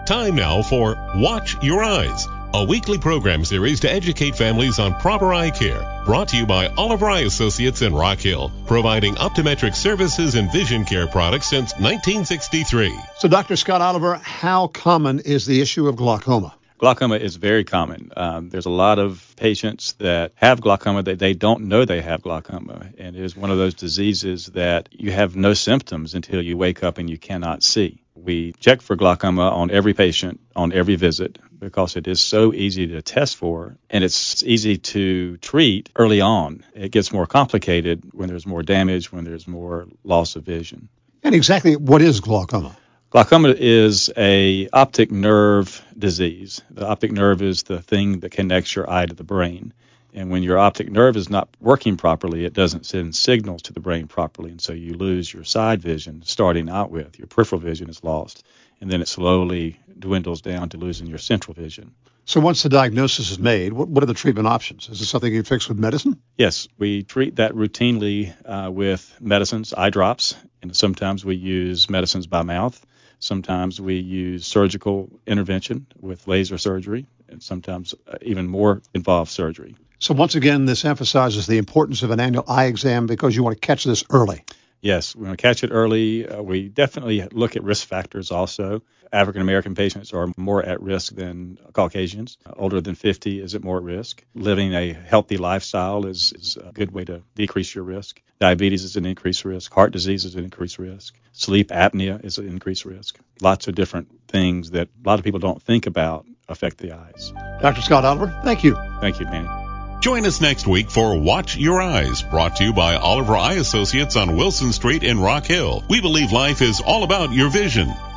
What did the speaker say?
Time now for Watch Your Eyes, a weekly program series to educate families on proper eye care. Brought to you by Oliver Eye Associates in Rock Hill, providing optometric services and vision care products since 1963. So, Dr. Scott Oliver, how common is the issue of glaucoma? Glaucoma is very common. There's a lot of patients that have glaucoma that they don't know they have glaucoma. And it is one of those diseases that you have no symptoms until you wake up and you cannot see. We check for glaucoma on every patient, on every visit, because it is so easy to test for, and it's easy to treat early on. It gets more complicated when there's more damage, when there's more loss of vision. And exactly what is glaucoma? Glaucoma is a optic nerve disease. The optic nerve is the thing that connects your eye to the brain. And when your optic nerve is not working properly, it doesn't send signals to the brain properly. And so you lose your side vision starting out with. Your peripheral vision is lost. And then it slowly dwindles down to losing your central vision. So once the diagnosis is made, what are the treatment options? Is it something you fix with medicine? Yes, we treat that routinely with medicines, eye drops. And sometimes we use medicines by mouth. Sometimes we use surgical intervention with laser surgery, and sometimes even more involved surgery. So once again, this emphasizes the importance of an annual eye exam because you want to catch this early. Yes, we want to catch it early. We definitely look at risk factors also. African-American patients are more at risk than Caucasians. Older than 50 is at more at risk. Living a healthy lifestyle is a good way to decrease your risk. Diabetes is an increased risk. Heart disease is an increased risk. Sleep apnea is an increased risk. Lots of different things that a lot of people don't think about affect the eyes. Dr. Scott Oliver, thank you. Thank you, Manny. Join us next week for Watch Your Eyes, brought to you by Oliver Eye Associates on Wilson Street in Rock Hill. We believe life is all about your vision.